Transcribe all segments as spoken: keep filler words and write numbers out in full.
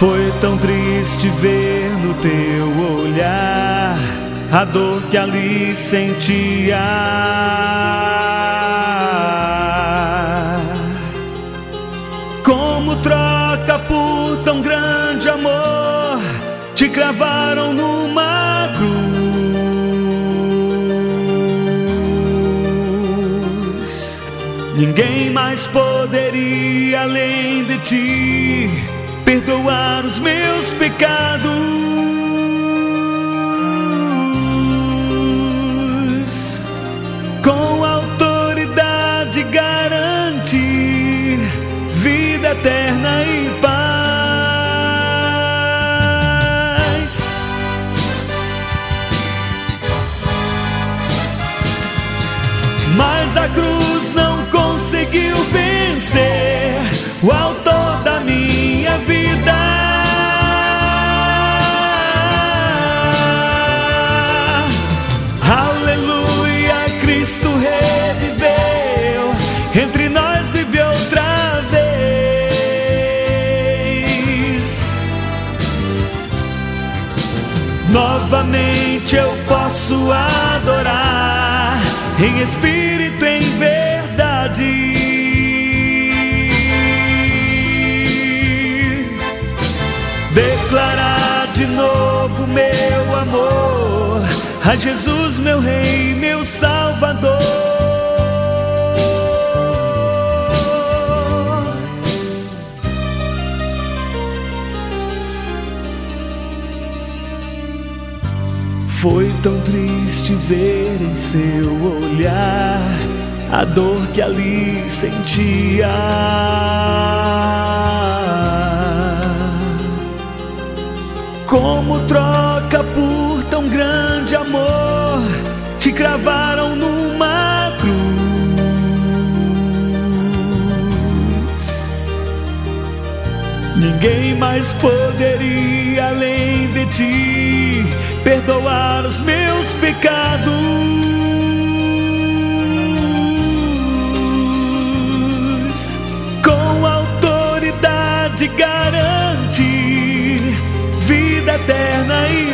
Foi tão triste ver no teu olhar a dor que ali sentia. Como troca por tão grande amor, te cravaram numa cruz. Ninguém mais poderia além de ti perdoar os meus pecados. Com autoridade garantir vida eterna e paz. Mas a cruz não conseguiu vencer o autor da minha vida. Aleluia, Cristo reviveu, entre nós viveu outra vez. Novamente eu posso adorar em espírito e em verdade. Declarar de novo meu amor a Jesus, meu Rei, meu Salvador. Foi tão triste ver em seu olhar a dor que ali sentia. Como troca por tão grande amor, te cravaram numa cruz. Ninguém mais poderia além de ti perdoar os meus pecados. Com autoridade garantir vida eterna e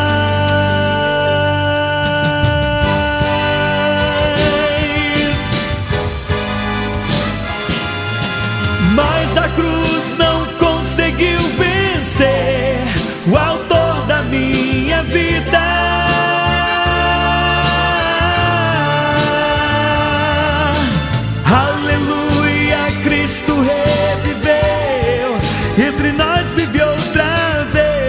paz. Mas a cruz não conseguiu vencer o autor da minha vida. Aleluia, Cristo reviveu, entre nós viveu outra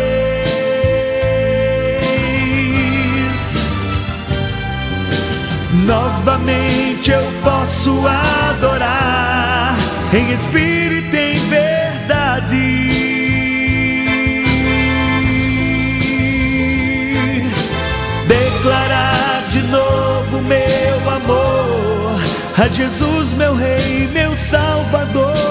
vez. Novamente eu posso adorar em espírito e em verdade. Declarar de novo meu amor a Jesus, meu Rei, meu Salvador.